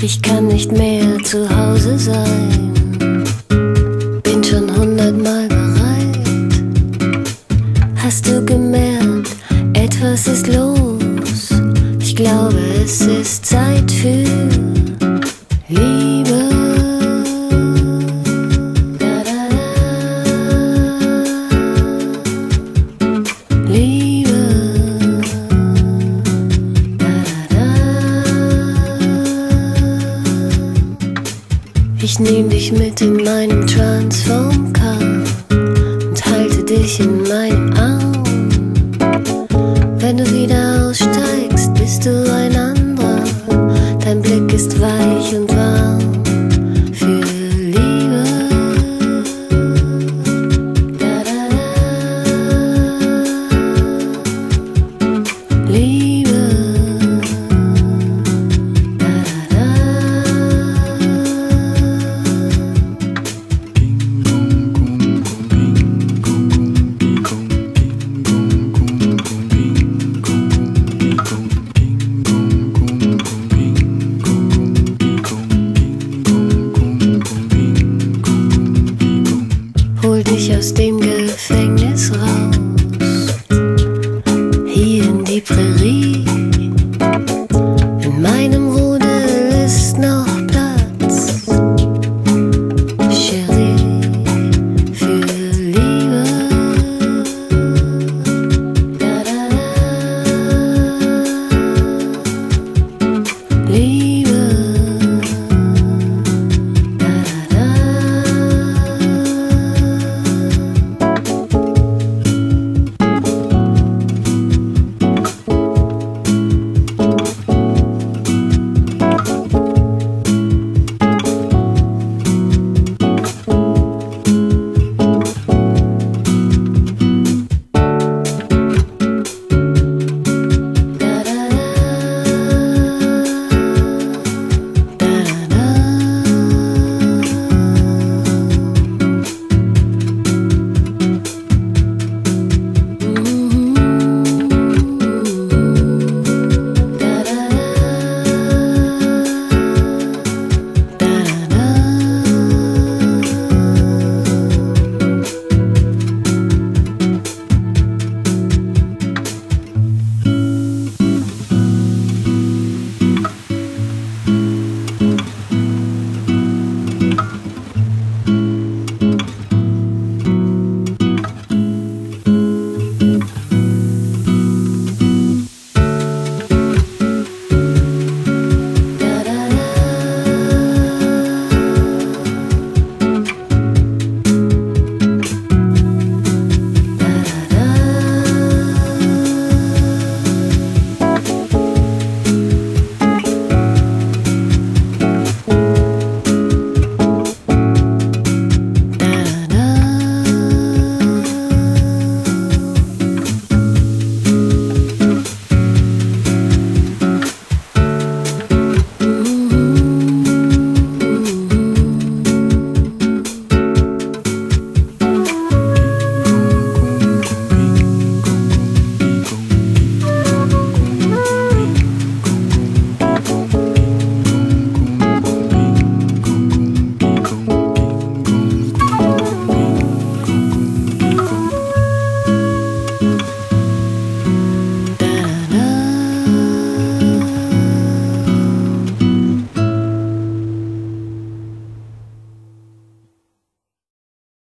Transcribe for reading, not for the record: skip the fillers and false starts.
Ich kann nicht mehr zu Hause sein, bin schon 100-mal bereit. Hast du gemerkt, etwas ist los? Ich glaube, es ist Zeit für Liebe. Ich nehm dich mit in meinem Transform-Car und halte dich in meinem Arm. Wenn du wieder aussteigst, bist du ein anderer. Dein Blick ist weich und warm für Liebe. Liebe. Hol dich aus dem Gefängnis raus, hier in die Prärie. In meinem Rudel ist noch Platz, Chérie, für Liebe. Liebe.